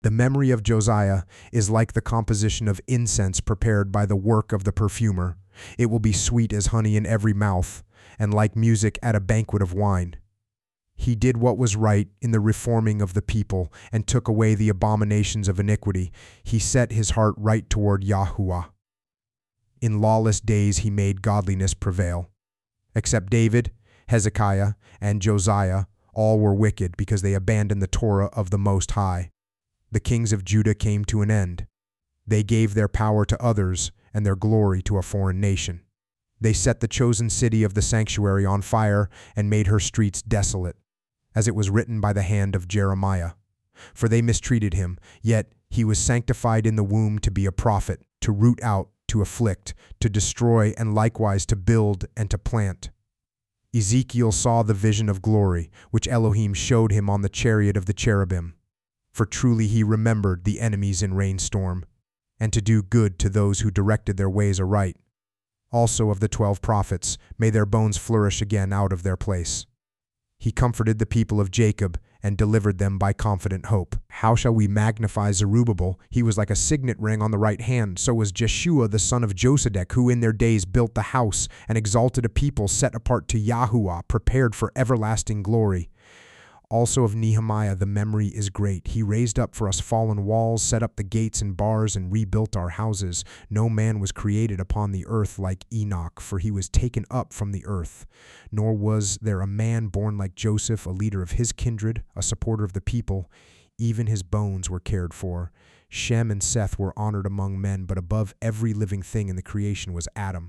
The memory of Josiah is like the composition of incense prepared by the work of the perfumer. It will be sweet as honey in every mouth, and like music at a banquet of wine. He did what was right in the reforming of the people and took away the abominations of iniquity. He set his heart right toward Yahuwah. In lawless days he made godliness prevail. Except David, Hezekiah, and Josiah, all were wicked because they abandoned the Torah of the Most High. The kings of Judah came to an end. They gave their power to others and their glory to a foreign nation. They set the chosen city of the sanctuary on fire and made her streets desolate, as it was written by the hand of Jeremiah. For they mistreated him, yet he was sanctified in the womb to be a prophet, to root out, to afflict, to destroy, and likewise to build and to plant. Ezekiel saw the vision of glory, which Elohim showed him on the chariot of the cherubim. For truly he remembered the enemies in rainstorm, and to do good to those who directed their ways aright. Also of the 12 prophets, may their bones flourish again out of their place. He comforted the people of Jacob and delivered them by confident hope. How shall we magnify Zerubbabel? He was like a signet ring on the right hand. So was Jeshua the son of Josedek, who in their days built the house and exalted a people set apart to Yahuwah, prepared for everlasting glory. Also of Nehemiah the memory is great. He raised up for us fallen walls, set up the gates and bars, and rebuilt our houses. No man was created upon the earth like Enoch, for he was taken up from the earth. Nor was there a man born like Joseph, a leader of his kindred, a supporter of the people. Even his bones were cared for. Shem and Seth were honored among men, but above every living thing in the creation was Adam.